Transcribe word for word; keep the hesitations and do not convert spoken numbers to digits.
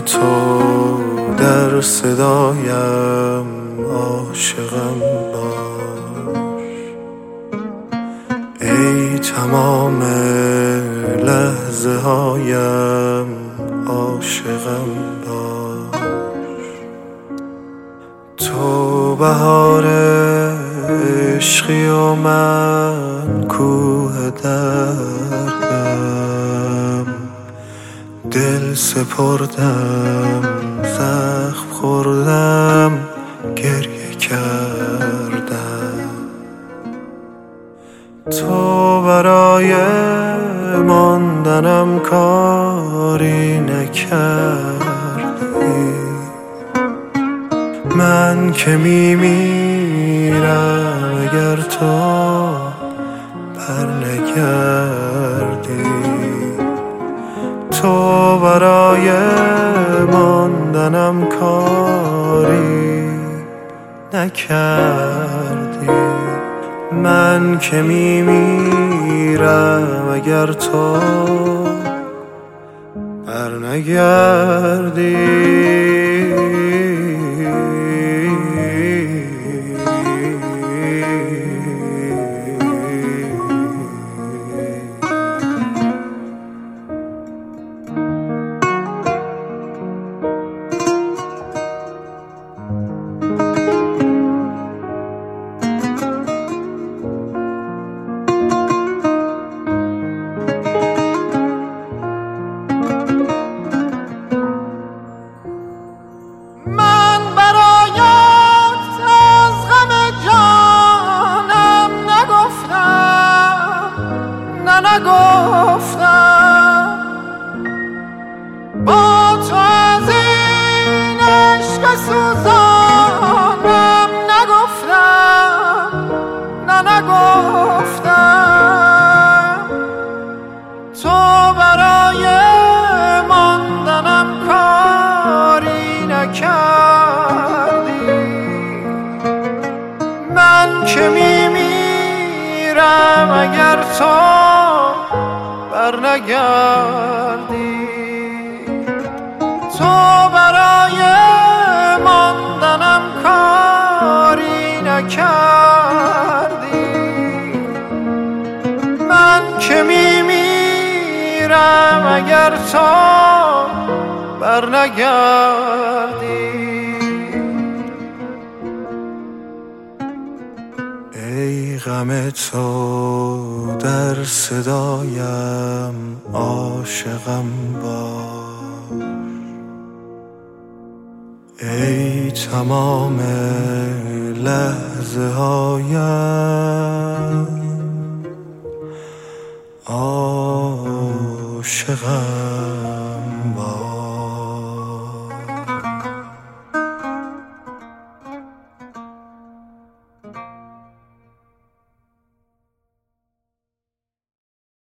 تو در صدایم عاشقم باش. ای تمام لحظه هایم عاشقم باش. تو بهار عشقی و من کوه دردم، دل سپردم زخم خوردم گریه کردم. تو برای ماندنم کاری نکردی، من که میمیرم اگر تو برنگردی. تو برای ماندنم کاری نکردی، من که میمیرم اگر تو برنگردی. نگفتم با تو از این عشق سوزانم، نگفتم نه نگفتم. تو برای ماندنم کاری نکردی، من که میمیرم اگر تو برنگردی. تو برای ماندنم کاری نکردی، من که میمیرم اگر تو برنگردی. ای غم تو در صدایم عاشقم باش. ای تمام لحظه هایم عاشقم